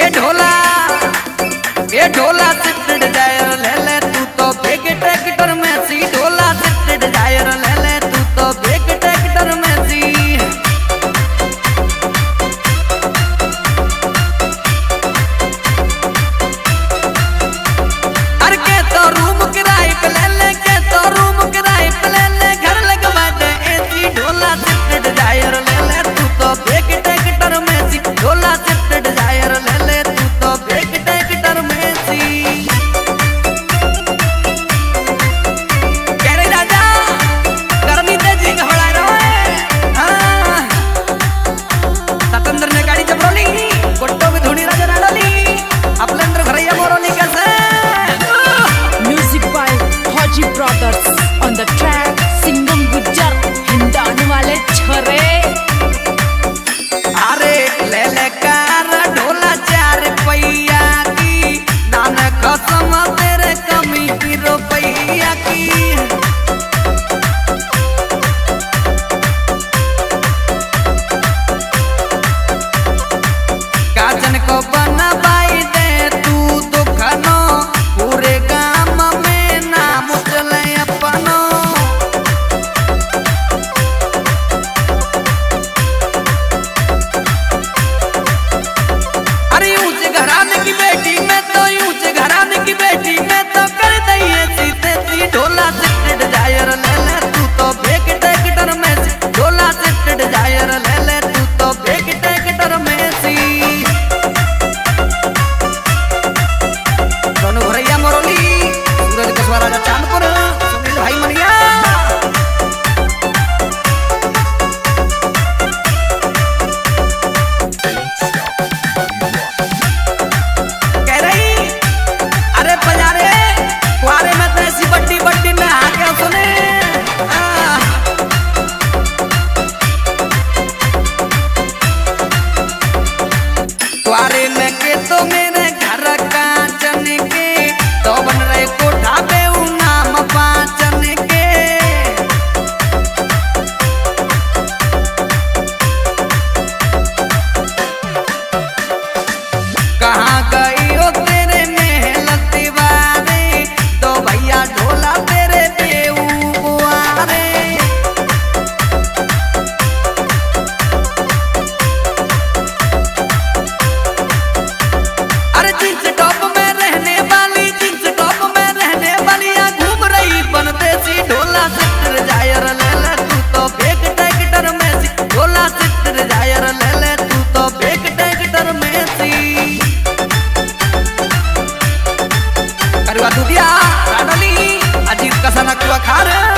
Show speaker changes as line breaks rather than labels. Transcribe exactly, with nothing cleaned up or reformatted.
ढोला ये ढोला Swift Dzire ले ले तू तो बेग ट्रैक्टर में सी ढोला शिफ्ट डिजायर ले ले तू तो बेग ट्रैक्टर में सी अरे के तो रूम किराए पे ले ले के तो रूम किराए पे ले ले घर लगवा दे एसी ढोला शिफ्ट डिजायर ले ले तू तो बेग ट्रैक्टर में सी ढोला शिफ्ट डिजायर ले ले तू तो बेग ट्रैक्टर में सी कह रही राजा गर्मी तेजी घोड़ा रोए हाँ सतेंद्र ने गाड़ी जब रोली गोट्टो में धुनी राजा ना डाली अपलेंद्र घरैया मोरोली कैसे
Music by Haji Brothers on the track Singham Gujjar Hindan वाले छोरे
अरे ले ले कार ढोला चार पैया की नान कसम तेरे कमी की रुपैया की काजन को बनवाई दे तू तो खनो पूरे गांव में नाम चले अपनो अरे ऊंचे घराने की बेटी में तो ऊंचे घराने की बेटी में तो कर दइए सीते सी ढोला शिफ्ट डिजायर ले ले तू तो बेग ट्रैक्टर में सी ढोला शिफ्ट डिजायर ले ले तू तो बेग ट्रैक्टर में सी दोनों भरैया मोरोली सूरज कसवा राजा चांदपुर सुनील भाई मनिया कह रही अरे बजारे कुआरे में तो ऐसी बड्डी बड्डी में आके सुने आ, कुआरे में के तो मेरे घर का चन के तो बन रहे कोठा पे नाम पाचन के कहाँ गई हो तेरे मेहनत वारे तो भैया ढोला तेरे बेऊ बुआरे अरे जींस टॉप में रहने वाली जींस टॉप में रहने वाली आ घूम रही बनदेसी ढोला शिफ्ट डिजायर ले ले तू तो बेग ट्रैक्टर में सी ढोला शिफ्ट डिजायर ले ले तू तो बेग ट्रैक्टर में सी करवा दूधिया राडली अजीब का सनक खार